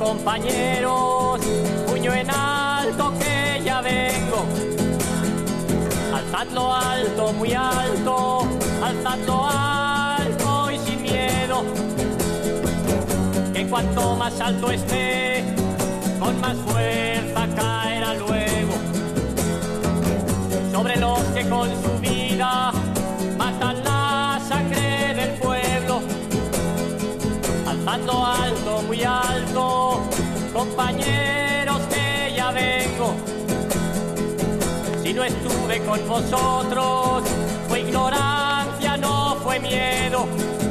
compañeros, puño en alto que ya vengo. Alzadlo alto, muy alto, alzadlo alto y sin miedo. Que cuanto más alto esté, con más fuerza caerá luego. Sobre los que con su vida matan la sangre del pueblo. Alzadlo alto, muy alto, compañeros que ya vengo. Si no estuve con vosotros, fue ignorancia, no fue miedo.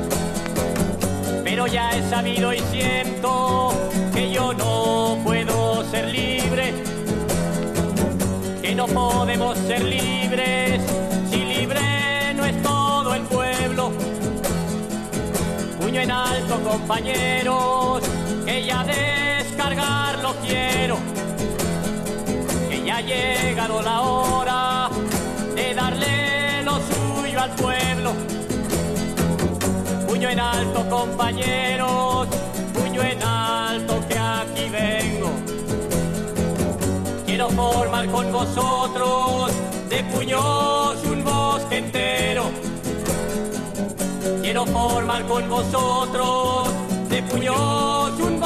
Pero ya he sabido y siento que yo no puedo ser libre, que no podemos ser libres si libre no es todo el pueblo. Puño en alto, compañeros, que ya descargarlo quiero, que ya ha llegado la hora de darle lo suyo al pueblo. Puño en alto, compañeros, puño en alto que aquí vengo. Quiero formar con vosotros de puños un bosque entero. Quiero formar con vosotros de puños un